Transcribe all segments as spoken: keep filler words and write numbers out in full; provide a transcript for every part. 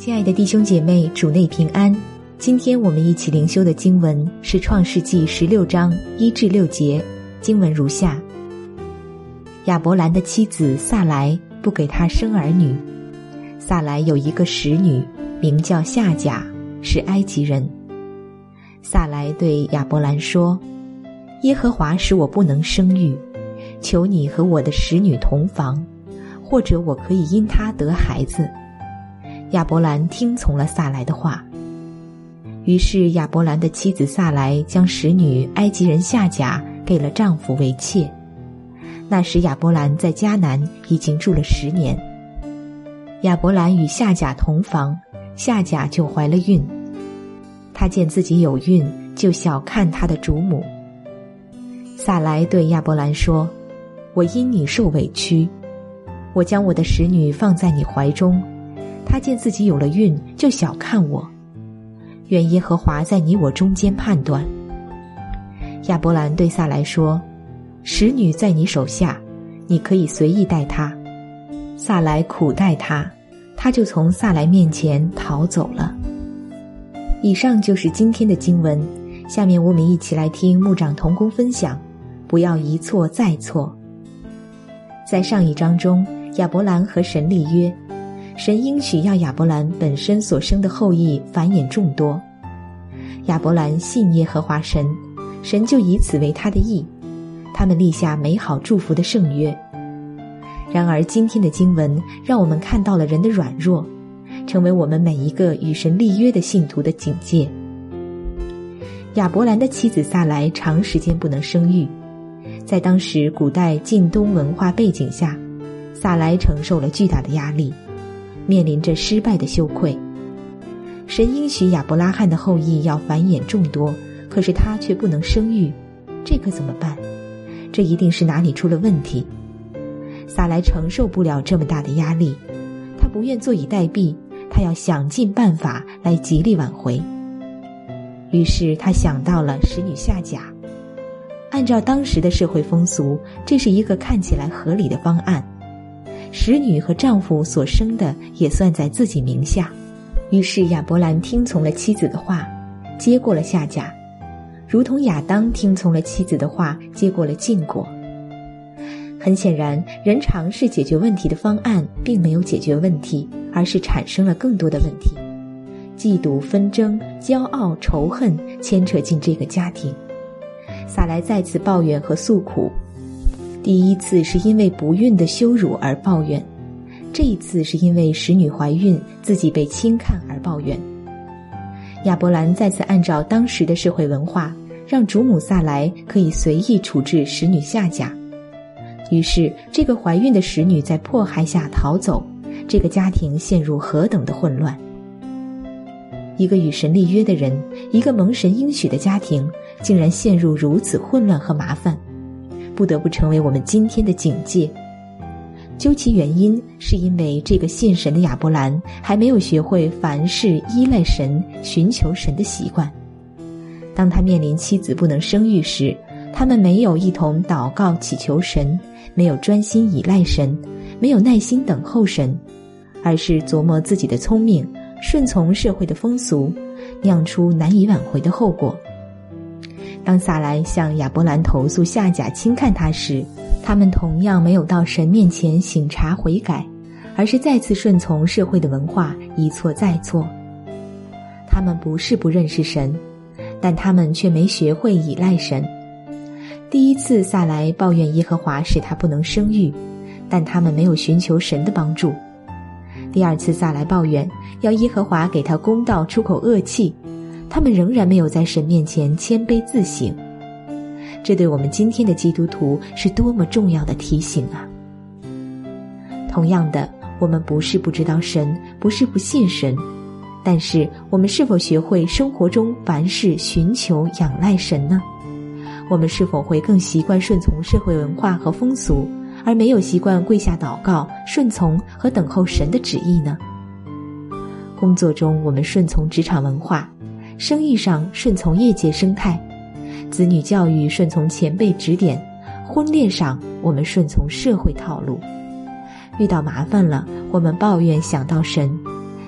亲爱的弟兄姐妹，主内平安。今天我们一起灵修的经文是创世纪十六章一至六节，经文如下：亚伯兰的妻子撒来不给他生儿女，撒来有一个使女，名叫夏甲，是埃及人。撒来对亚伯兰说：耶和华使我不能生育，求你和我的使女同房，或者我可以因她得孩子。亚伯兰听从了撒来的话。于是亚伯兰的妻子撒来将使女埃及人夏甲给了丈夫为妾。那时亚伯兰在迦南已经住了十年。亚伯兰与夏甲同房，夏甲就怀了孕。他见自己有孕，就小看他的主母。撒来对亚伯兰说：我因你受委屈，我将我的使女放在你怀中，他见自己有了孕，就小看我。愿耶和华在你我中间判断。亚伯兰对撒来说：使女在你手下，你可以随意待她。撒来苦待她，她就从撒来面前逃走了。以上就是今天的经文，下面我们一起来听牧长同工分享，不要一错再错。在上一章中，亚伯兰和神立约，神应许要亚伯兰本身所生的后裔繁衍众多。亚伯兰信耶和华神，神就以此为他的义，他们立下美好祝福的圣约。然而今天的经文让我们看到了人的软弱，成为我们每一个与神立约的信徒的警戒。亚伯兰的妻子撒来长时间不能生育，在当时古代近东文化背景下，撒来承受了巨大的压力，面临着失败的羞愧。神应许亚伯拉罕的后裔要繁衍众多，可是他却不能生育，这可怎么办？这一定是哪里出了问题。撒来承受不了这么大的压力，他不愿坐以待毙，他要想尽办法来极力挽回。于是他想到了使女夏甲。按照当时的社会风俗，这是一个看起来合理的方案，使女和丈夫所生的也算在自己名下。于是亚伯兰听从了妻子的话，接过了夏甲，如同亚当听从了妻子的话，接过了禁果。很显然，人尝试解决问题的方案并没有解决问题，而是产生了更多的问题。嫉妒、纷争、骄傲、仇恨牵扯进这个家庭。撒来再次抱怨和诉苦，第一次是因为不孕的羞辱而抱怨，这一次是因为使女怀孕自己被轻看而抱怨。亚伯兰再次按照当时的社会文化，让主母撒来可以随意处置使女夏甲。于是这个怀孕的使女在迫害下逃走，这个家庭陷入何等的混乱。一个与神立约的人，一个蒙神应许的家庭，竟然陷入如此混乱和麻烦，不得不成为我们今天的警戒。究其原因，是因为这个信神的亚伯兰还没有学会凡事依赖神、寻求神的习惯。当他面临妻子不能生育时，他们没有一同祷告祈求神，没有专心依赖神，没有耐心等候神，而是琢磨自己的聪明，顺从社会的风俗，酿出难以挽回的后果。当撒来向亚伯兰投诉夏甲轻看他时，他们同样没有到神面前省察悔改，而是再次顺从社会的文化，一错再错。他们不是不认识神，但他们却没学会依赖神。第一次撒来抱怨耶和华使他不能生育，但他们没有寻求神的帮助。第二次撒来抱怨要耶和华给他公道出口恶气，他们仍然没有在神面前谦卑自省。这对我们今天的基督徒是多么重要的提醒啊！同样的，我们不是不知道神，不是不信神，但是我们是否学会生活中凡事寻求仰赖神呢？我们是否会更习惯顺从社会文化和风俗，而没有习惯跪下祷告、顺从和等候神的旨意呢？工作中我们顺从职场文化，生意上顺从业界生态，子女教育顺从前辈指点，婚恋上我们顺从社会套路。遇到麻烦了，我们抱怨想到神，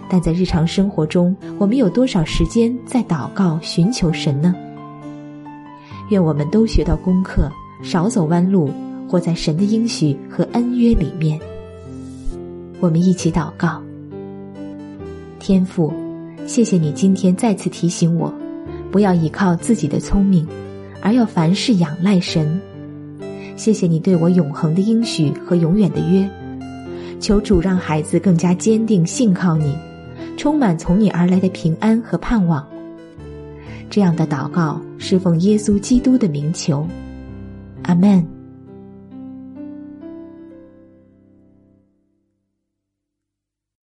但在日常生活中，我们有多少时间在祷告寻求神呢？愿我们都学到功课，少走弯路，活在神的应许和恩约里面。我们一起祷告。天父，谢谢你今天再次提醒我，不要依靠自己的聪明，而要凡事仰赖神。谢谢你对我永恒的应许和永远的约，求主让孩子更加坚定信靠你，充满从你而来的平安和盼望。这样的祷告是奉耶稣基督的名求，阿们。